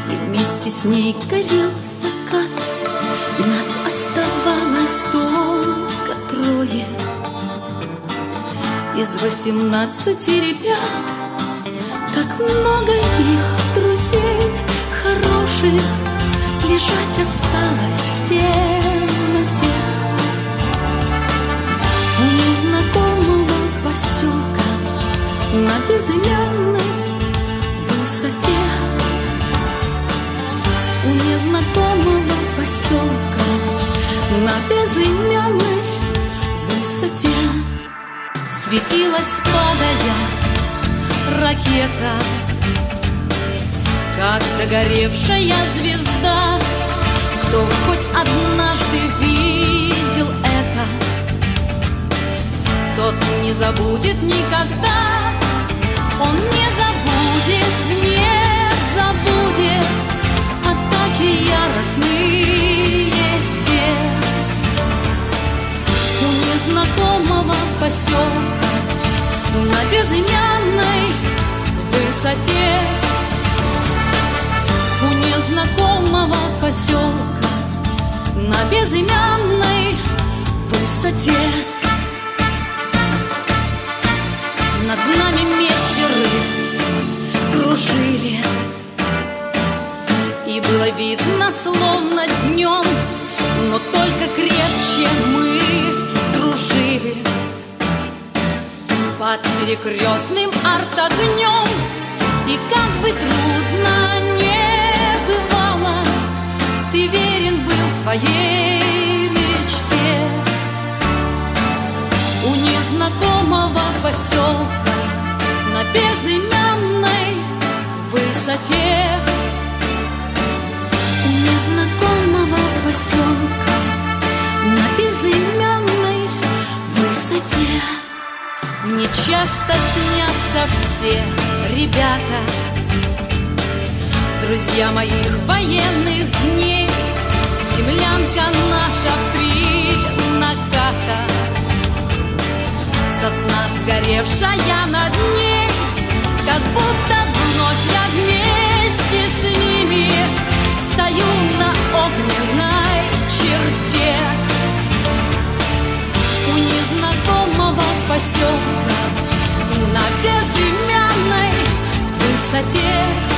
и вместе с ней горел закат. Нас оставалось только трое из 18 ребят. Как много их друзей хороших лежать осталось в темноте. У незнакомого поселка на безымянной высоте. У незнакомого поселка на безымянной высоте светилась, падая, ракета, как догоревшая звезда. Кто хоть однажды видел это, тот не забудет никогда. Он не забудет, не забудет атаки яростные те. У незнакомого поселка на безымянной высоте. У незнакомого поселка на безымянной высоте. Над нами мессеры кружили, и было видно, словно днем, но только крепче мы дружили. Под перекрестным артогнем, и как бы трудно не бывало, ты верен был своей мечте. У незнакомого поселка на безымянной высоте. У незнакомого поселка на безымянной высоте. Мне часто снятся все ребята, друзья моих военных дней. Землянка наша в 3 наката, сосна сгоревшая над ней. Как будто вновь я вместе с ними стою на огненной черте. У незнакомого поселка на безымянной высоте.